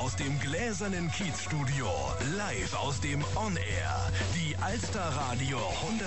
aus dem gläsernen Kiezstudio, live aus dem On Air. Die Alster Radio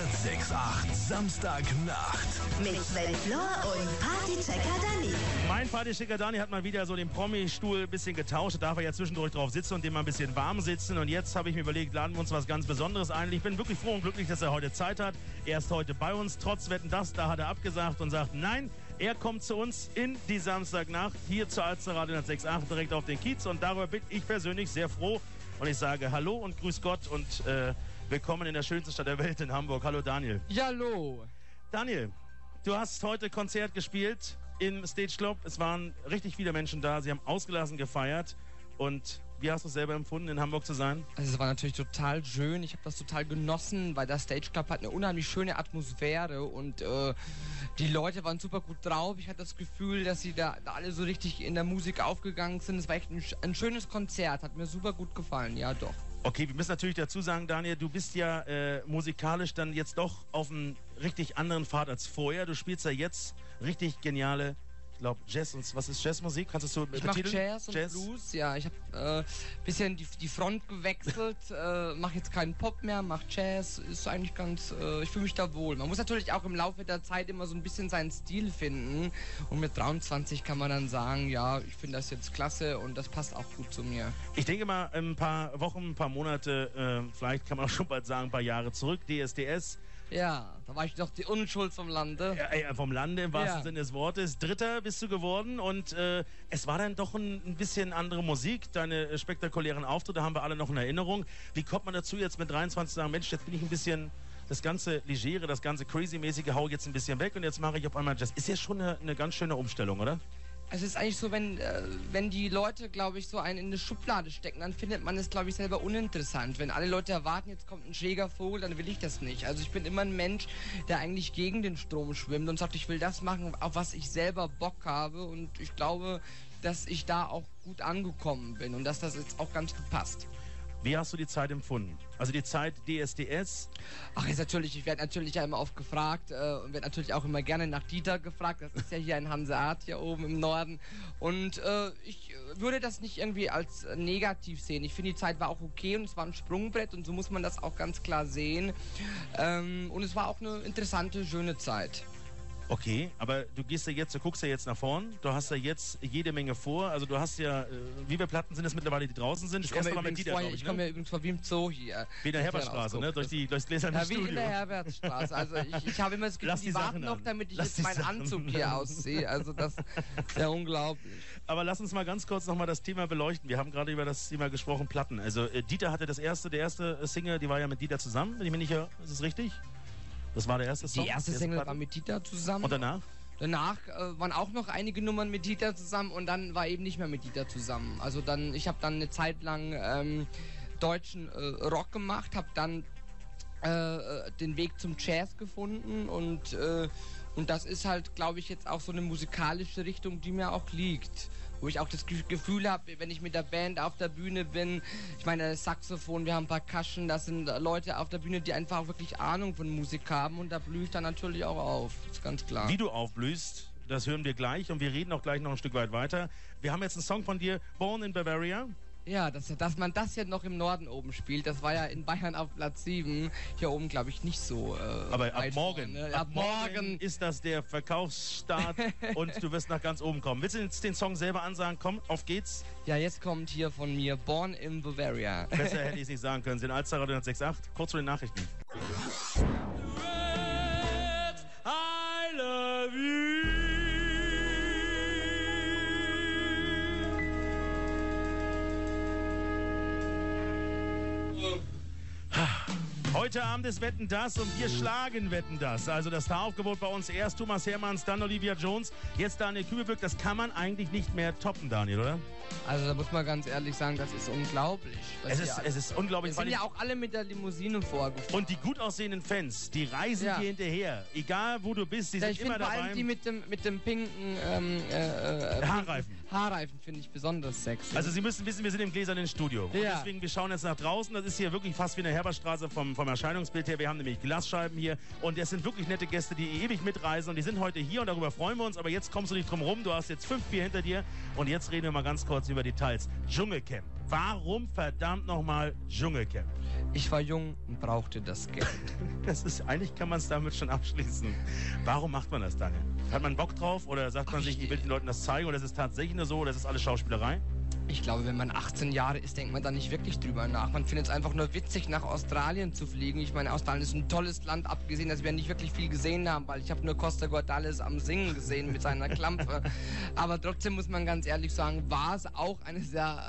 106.8 Samstagnacht. Mit Sven Flor und Partychecker Dani. Mein Partychecker Dani hat mal wieder so den Promi-Stuhl ein bisschen getauscht. Da darf er ja zwischendurch drauf sitzen und dem mal ein bisschen warm sitzen. Und jetzt habe ich mir überlegt, laden wir uns was ganz Besonderes ein. Ich bin wirklich froh und glücklich, dass er heute Zeit hat. Er ist heute bei uns. Trotz Wetten, das, da hat er abgesagt und sagt, nein, er kommt zu uns in die Samstagnacht hier zur Alster Radio 106.8 direkt auf den Kiez. Und darüber bin ich persönlich sehr froh. Und ich sage Hallo und Grüß Gott und willkommen in der schönsten Stadt der Welt in Hamburg. Hallo Daniel. Ja, hallo. Daniel, du hast heute Konzert gespielt im Stage Club. Es waren richtig viele Menschen da. Sie haben ausgelassen gefeiert. Und wie hast du es selber empfunden, in Hamburg zu sein? Also es war natürlich total schön. Ich habe das total genossen, weil der Stage Club hat eine unheimlich schöne Atmosphäre und die Leute waren super gut drauf. Ich hatte das Gefühl, dass sie da alle so richtig in der Musik aufgegangen sind. Es war echt ein schönes Konzert. Hat mir super gut gefallen. Ja, doch. Okay, wir müssen natürlich dazu sagen, Daniel, du bist ja musikalisch dann jetzt doch auf einem richtig anderen Pfad als vorher. Du spielst ja jetzt richtig geniale, ich glaube, Jazz und was ist Jazzmusik? Kannst du Ich mache Jazz und Blues, ja. Ich habe bisschen die Front gewechselt, mache jetzt keinen Pop mehr, mache Jazz. Ist eigentlich ganz, ich fühle mich da wohl. Man muss natürlich auch im Laufe der Zeit immer so ein bisschen seinen Stil finden. Und mit 23 kann man dann sagen, ja, ich finde das jetzt klasse und das passt auch gut zu mir. Ich denke mal, ein paar Wochen, ein paar Monate, vielleicht kann man auch schon bald sagen, ein paar Jahre zurück, DSDS. Ja, da war ich doch die Unschuld vom Lande. Ja, vom Lande im wahrsten Sinne des Wortes. Dritter bist du geworden und es war dann doch ein bisschen andere Musik. Deine spektakulären Auftritte haben wir alle noch in Erinnerung. Wie kommt man dazu, jetzt mit 23 zu sagen, Mensch, jetzt bin ich ein bisschen, das ganze Legere, das ganze Crazy-mäßige hau jetzt ein bisschen weg und jetzt mache ich auf einmal Jazz. Ist ja schon eine ganz schöne Umstellung, oder? Es ist eigentlich so, wenn die Leute, glaube ich, so einen in eine Schublade stecken, dann findet man es, glaube ich, selber uninteressant. Wenn alle Leute erwarten, jetzt kommt ein Schlägervogel, dann will ich das nicht. Also ich bin immer ein Mensch, der eigentlich gegen den Strom schwimmt und sagt, ich will das machen, auf was ich selber Bock habe. Und ich glaube, dass ich da auch gut angekommen bin und dass das jetzt auch ganz gut passt. Wie hast du die Zeit empfunden? Also die Zeit DSDS? Ach, ich werde natürlich ja immer oft gefragt und werde natürlich auch immer gerne nach Dieter gefragt. Das ist ja hier ein Hanseat hier oben im Norden. Und ich würde das nicht irgendwie als negativ sehen. Ich finde, die Zeit war auch okay und es war ein Sprungbrett und so muss man das auch ganz klar sehen. Und es war auch eine interessante, schöne Zeit. Okay, aber du guckst ja jetzt nach vorn, du hast ja jetzt jede Menge vor, also du hast ja, wie viele Platten sind es mittlerweile, die draußen sind? Ich komme ja übrigens vor wie im Zoo hier. Wie in der Herbertstraße, ne? Durchs gläserne Studio. Wie in der Herbertstraße, also ich habe immer das Gefühl, die warten noch, damit ich jetzt meinen Anzug hier aussehe, also das ist ja unglaublich. Aber lass uns mal ganz kurz nochmal das Thema beleuchten, wir haben gerade über das Thema gesprochen, Platten, also Dieter hatte der erste Single, die war ja mit Dieter zusammen, wenn ich mich nicht irre, ist es richtig? Das war der erste Song? Die erste Single war mit Dieter zusammen. Und danach? Danach waren auch noch einige Nummern mit Dieter zusammen und dann war eben nicht mehr mit Dieter zusammen. Also ich habe dann eine Zeit lang deutschen Rock gemacht, habe dann den Weg zum Jazz gefunden und das ist halt, glaube ich, jetzt auch so eine musikalische Richtung, die mir auch liegt. Wo ich auch das Gefühl habe, wenn ich mit der Band auf der Bühne bin, ich meine, das Saxophon, wir haben Percussion, das sind Leute auf der Bühne, die einfach auch wirklich Ahnung von Musik haben und da blühe ich dann natürlich auch auf, ist ganz klar. Wie du aufblühst, das hören wir gleich und wir reden auch gleich noch ein Stück weit weiter. Wir haben jetzt einen Song von dir, Born in Bavaria. Ja, dass man das jetzt noch im Norden oben spielt, das war ja in Bayern auf Platz 7, hier oben glaube ich nicht so. Aber ab morgen, vorne. Ab morgen ist das der Verkaufsstart und du wirst nach ganz oben kommen. Willst du jetzt den Song selber ansagen? Komm, auf geht's. Ja, jetzt kommt hier von mir Born in Bavaria. Besser hätte ich es nicht sagen können. Sind Alster Radio 106.8, kurz vor den Nachrichten. I love you. Heute Abend ist Wetten, das und wir schlagen Wetten, das. Also das Staraufgebot bei uns erst Thomas Hermanns, dann Olivia Jones, jetzt Daniel Kübelböck. Das kann man eigentlich nicht mehr toppen, Daniel, oder? Also da muss man ganz ehrlich sagen, das ist unglaublich. Es ist unglaublich. Wir sind ja auch alle mit der Limousine vorgefahren. Und die gut aussehenden Fans, die reisen dir hinterher. Egal wo du bist, die sind immer dabei. Vor allem die mit dem pinken Haarreifen finde ich besonders sexy. Also Sie müssen wissen, wir sind im gläsernen Studio. Ja. Und deswegen, wir schauen jetzt nach draußen. Das ist hier wirklich fast wie eine Herberstraße vom Erscheinungsbild her. Wir haben nämlich Glasscheiben hier und es sind wirklich nette Gäste, die ewig mitreisen und die sind heute hier und darüber freuen wir uns. Aber jetzt kommst du nicht drum rum. Du hast jetzt 5 Bier hinter dir und jetzt reden wir mal ganz kurz über Details. Dschungelcamp. Warum verdammt nochmal Dschungelcamp? Ich war jung und brauchte das Geld. Das ist, eigentlich kann man es damit schon abschließen. Warum macht man das, Daniel? Hat man Bock drauf oder sagt man sich, ich will den Leuten das zeigen oder ist es tatsächlich nur so oder ist es alles Schauspielerei? Ich glaube, wenn man 18 Jahre ist, denkt man da nicht wirklich drüber nach. Man findet es einfach nur witzig, nach Australien zu fliegen. Ich meine, Australien ist ein tolles Land, abgesehen, dass wir nicht wirklich viel gesehen haben, weil ich habe nur Costa Cordalis am Singen gesehen mit seiner Klampe. Aber trotzdem muss man ganz ehrlich sagen, war es auch eine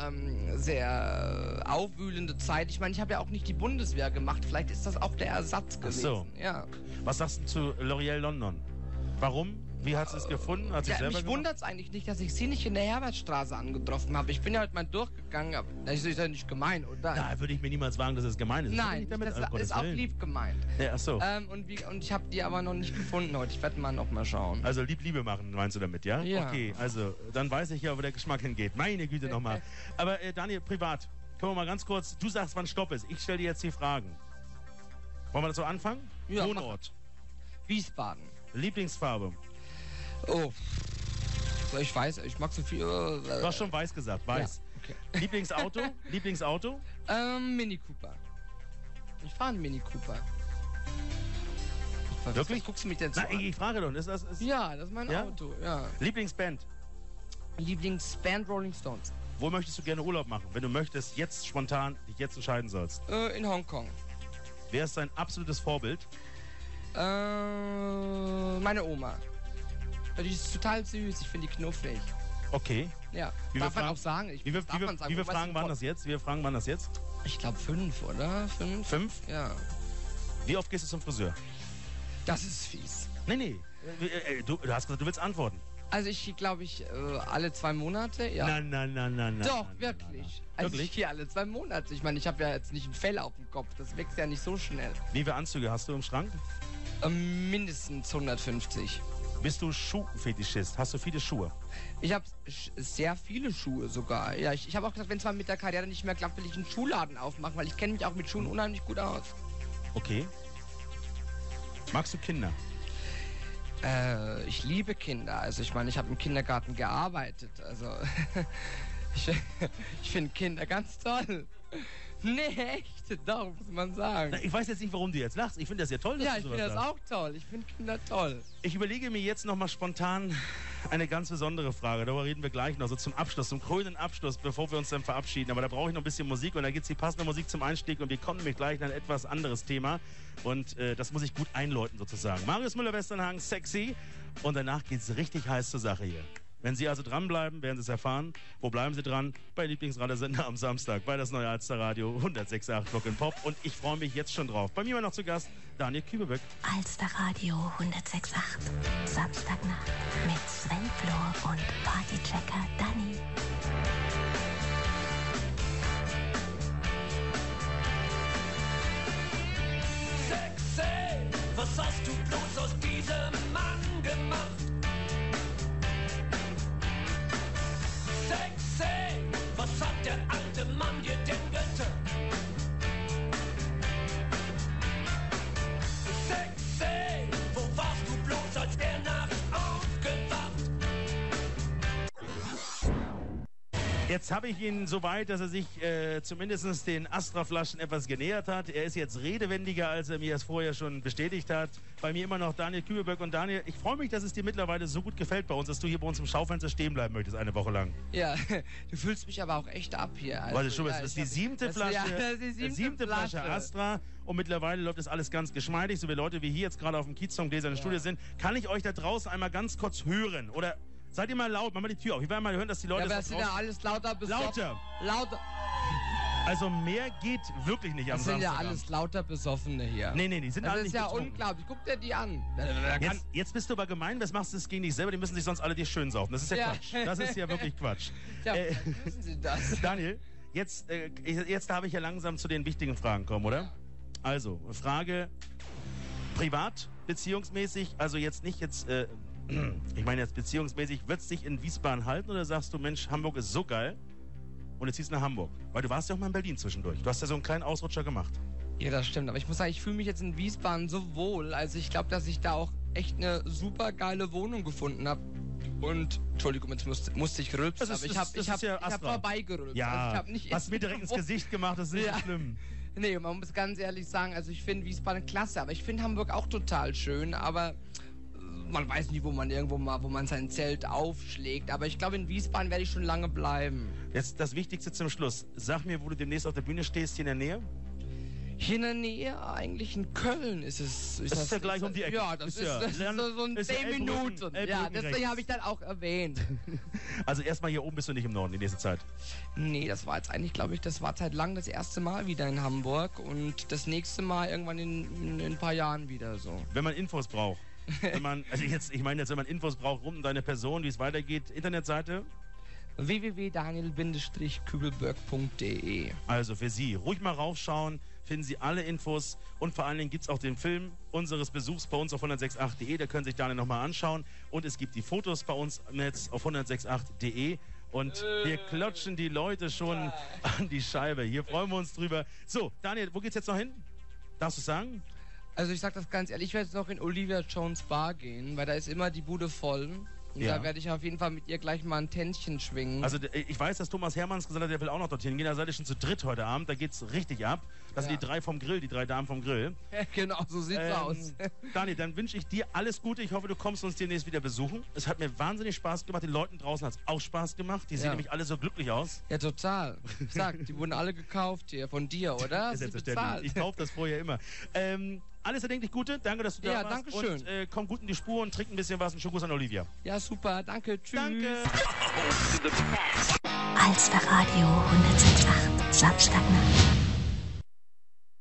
sehr aufwühlende Zeit. Ich meine, ich habe ja auch nicht die Bundeswehr gemacht. Vielleicht ist das auch der Ersatz gewesen. Ach so. Ja. Was sagst du zu L'Oreal London? Warum? Wie hat sie es gefunden? Hat sie Ja, selber mich gemacht? wundert es eigentlich nicht, dass ich sie nicht in der Herbertstraße angetroffen habe. Ich bin ja heute mal durchgegangen, aber das ist ja nicht gemein, oder? Da würde ich mir niemals wagen, dass es gemein ist. Nein, damit, das um Gottes ist auch Willen. lieb gemeint. Ja, ach so. Und ich habe die aber noch nicht gefunden heute. Ich werde mal noch mal schauen. Also Liebe machen, meinst du damit, ja? Ja. Okay, also dann weiß ich ja, wo der Geschmack hingeht. Meine Güte nochmal. Aber Daniel, privat, können wir mal ganz kurz, du sagst, wann Stopp ist. Ich stelle dir jetzt die Fragen. Wollen wir das so anfangen? Ja, Wohnort, Wiesbaden. Lieblingsfarbe. Oh. So, ich weiß, ich mag so viel. Du hast schon weiß gesagt, weiß. Ja, okay. Lieblingsauto? Lieblingsauto? Mini Cooper. Ich fahre einen Mini Cooper. Wirklich? Was guckst du mich denn so Na, an? ich frage doch. Ist das, Ja, das ist mein Ja? Auto, ja. Lieblingsband? Lieblingsband Rolling Stones. Wo möchtest du gerne Urlaub machen? Wenn du möchtest, jetzt spontan dich jetzt entscheiden sollst. In Hongkong. Wer ist dein absolutes Vorbild? Meine Oma. Die ist total süß, ich finde die knuffig. Okay. Ja, Wie darf wir man fragen- auch sagen. Wie wir fragen, wann das jetzt? Wir fragen, wann das jetzt? Ich glaube 5, oder? 5? 5? Ja. Wie oft gehst du zum Friseur? Das ist fies. Nee. Du hast gesagt, du willst antworten. Also alle 2 Monate, ja. Nein. Doch, wirklich. Also Wirklich? ich gehe alle 2 Monate. Ich meine, ich habe ja jetzt nicht ein Fell auf dem Kopf. Das wächst ja nicht so schnell. Wie viele Anzüge hast du im Schrank? Mindestens 150. Bist du Schuhfetischist? Hast du viele Schuhe? Ich habe sehr viele Schuhe sogar. Ja, ich habe auch gesagt, wenn es mal mit der Karriere nicht mehr klappt, will ich einen Schuhladen aufmachen, weil ich kenne mich auch mit Schuhen unheimlich gut aus. Okay. Magst du Kinder? Ich liebe Kinder. Also ich meine, ich habe im Kindergarten gearbeitet. Also ich finde Kinder ganz toll. Nee, echt, doch, muss man sagen. Na, ich weiß jetzt nicht, warum du jetzt lachst. Ich finde das ja toll, dass Ja, du ich sowas finde das sagst. auch toll. Ich finde Kinder toll. Ich überlege mir jetzt noch mal spontan eine ganz besondere Frage. Darüber reden wir gleich noch, so zum Abschluss, zum krönenden Abschluss, bevor wir uns dann verabschieden. Aber da brauche ich noch ein bisschen Musik und da gibt es die passende Musik zum Einstieg und wir kommen nämlich gleich in ein etwas anderes Thema. Und das muss ich gut einläuten sozusagen. Marius Müller-Westernhagen, Sexy. Und danach geht es richtig heiß zur Sache hier. Wenn Sie also dranbleiben, werden Sie es erfahren. Wo bleiben Sie dran? Bei Lieblingsradiosender am Samstag, bei das neue Alsterradio 106.8 Rock and Pop. Und ich freue mich jetzt schon drauf. Bei mir war noch zu Gast Daniel Kübelböck. Alsterradio 106.8. Samstagnacht mit Sven Flohr und Partychecker Dani. Sexy, was hast du bloß aus diesem Mann gemacht? Sexy, was hat der alte Mann dir denn getan? Sexy, wo warst du bloß, als er nachts aufgewacht? Jetzt habe ich ihn so weit, dass er sich zumindest den Astra-Flaschen etwas genähert hat. Er ist jetzt redewendiger, als er mir es vorher schon bestätigt hat. Bei mir immer noch Daniel Kübelböck. Und Daniel, ich freue mich, dass es dir mittlerweile so gut gefällt bei uns, dass du hier bei uns im Schaufenster stehen bleiben möchtest, eine Woche lang. Ja, du fühlst mich aber auch echt ab hier. Also, Warte, schon, ja, das ist ich die hab- 7. das- Flasche, Ja, das ist die 7. Flasche Astra. Und mittlerweile läuft das alles ganz geschmeidig. So wie Leute wie hier jetzt gerade auf dem Kiez zum Gläser im Studio sind. Kann ich euch da draußen einmal ganz kurz hören? Oder seid ihr mal laut? Mach mal die Tür auf. Ich will mal hören, dass die Leute Ja, aber das das sind ja draußen... alles lauter besoffen. Lauter. Lauter. Also mehr geht wirklich nicht am Das sind ja Samstagabend. alles lauter Besoffene hier. Nee, die sind Das alle ist nicht ja betrunken. unglaublich. Guck dir die an. Jetzt bist du aber gemein, was machst du das gegen dich selber? Die müssen sich sonst alle dir schön saufen. Das ist ja, Ja. Quatsch. Das ist ja wirklich Quatsch. Ja, Äh, wissen Sie das? Daniel, jetzt darf ich ja langsam zu den wichtigen Fragen kommen, oder? Also, Frage privat, beziehungsmäßig, also jetzt nicht ich meine jetzt beziehungsmäßig, wird es dich in Wiesbaden halten oder sagst du, Mensch, Hamburg ist so geil und jetzt ziehst du nach Hamburg? Weil du warst ja auch mal in Berlin zwischendurch. Du hast ja so einen kleinen Ausrutscher gemacht. Ja, das stimmt. Aber ich muss sagen, ich fühle mich jetzt in Wiesbaden so wohl. Also ich glaube, dass ich da auch echt eine super geile Wohnung gefunden habe. Und, Entschuldigung, jetzt musste ich rülpsen, aber ich hab vorbeigerülpst. Ja, also ich hab nicht hast mir direkt ins Gesicht gemacht, das ist nicht so schlimm. Nee, man muss ganz ehrlich sagen, also ich finde Wiesbaden klasse, aber ich finde Hamburg auch total schön, aber man weiß nie, wo man sein Zelt aufschlägt. Aber ich glaube, in Wiesbaden werde ich schon lange bleiben. Jetzt das Wichtigste zum Schluss. Sag mir, wo du demnächst auf der Bühne stehst, hier in der Nähe. Hier in der Nähe, eigentlich in Köln ist es. Das ist ja gleich um die Ecke. Ja, das ist so in 10 Minuten. Ja, deswegen habe ich dann auch erwähnt. Also erstmal hier oben bist du nicht im Norden die nächste Zeit. Nee, das war jetzt eigentlich, glaube ich, das war seit lang das erste Mal wieder in Hamburg und das nächste Mal irgendwann in ein paar Jahren wieder so. Wenn man Infos braucht. Wenn man Infos braucht rund um deine Person, wie es weitergeht, Internetseite? www.daniel-kübelberg.de. Also für Sie, ruhig mal raufschauen, finden Sie alle Infos und vor allen Dingen gibt es auch den Film unseres Besuchs bei uns auf 106.8.de, da können sich Daniel nochmal anschauen und es gibt die Fotos bei uns im Netz auf 106.8.de und hier klatschen die Leute schon an die Scheibe, hier freuen wir uns drüber. So, Daniel, wo geht's jetzt noch hin? Darfst du sagen? Also ich sag das ganz ehrlich, ich werde jetzt noch in Olivia Jones Bar gehen, weil da ist immer die Bude voll. Und da werde ich auf jeden Fall mit ihr gleich mal ein Tänzchen schwingen. Also ich weiß, dass Thomas Hermanns gesagt hat, der will auch noch dorthin gehen. Da seid ihr schon zu dritt heute Abend. Da geht's richtig ab. Das sind die drei vom Grill, die drei Damen vom Grill. Genau, so sieht's aus. Daniel, dann wünsche ich dir alles Gute. Ich hoffe, du kommst uns demnächst wieder besuchen. Es hat mir wahnsinnig Spaß gemacht. Den Leuten draußen hat es auch Spaß gemacht. Die sehen nämlich alle so glücklich aus. Ja, total. Ich sag, die wurden alle gekauft hier von dir, oder? Selbstverständlich. Ich kaufe das vorher immer. Alles erdenklich Gute. Danke, dass du da warst. Ja, danke schön. Und komm gut in die Spur und trink ein bisschen was. Und Schuss an Olivia. Ja, super. Danke. Tschüss. Danke. Alster Radio 106.8 Samstagnacht.